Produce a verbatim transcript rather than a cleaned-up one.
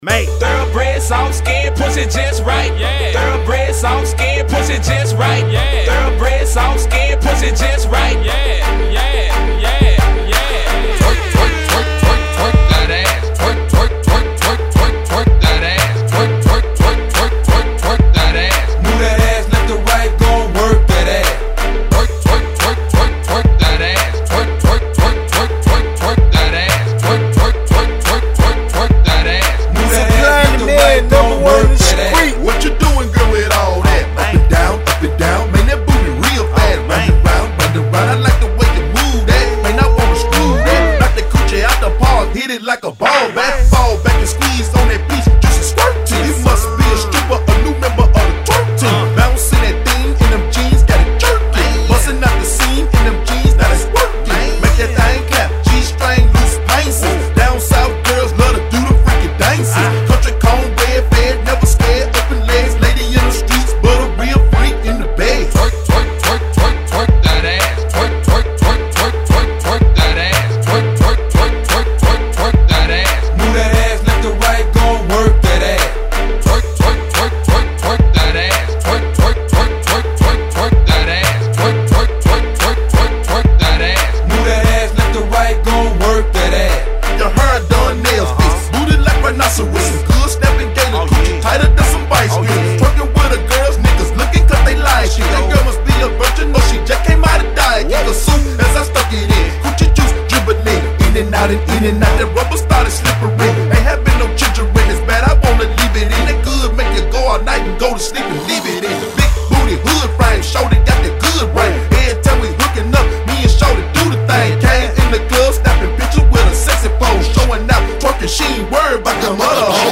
Mate. Thoroughbred, soft skin, pussy just right. Yeah. Thoroughbred, soft skin, pussy just right. Yeah. Thoroughbred, soft skin, pussy just right.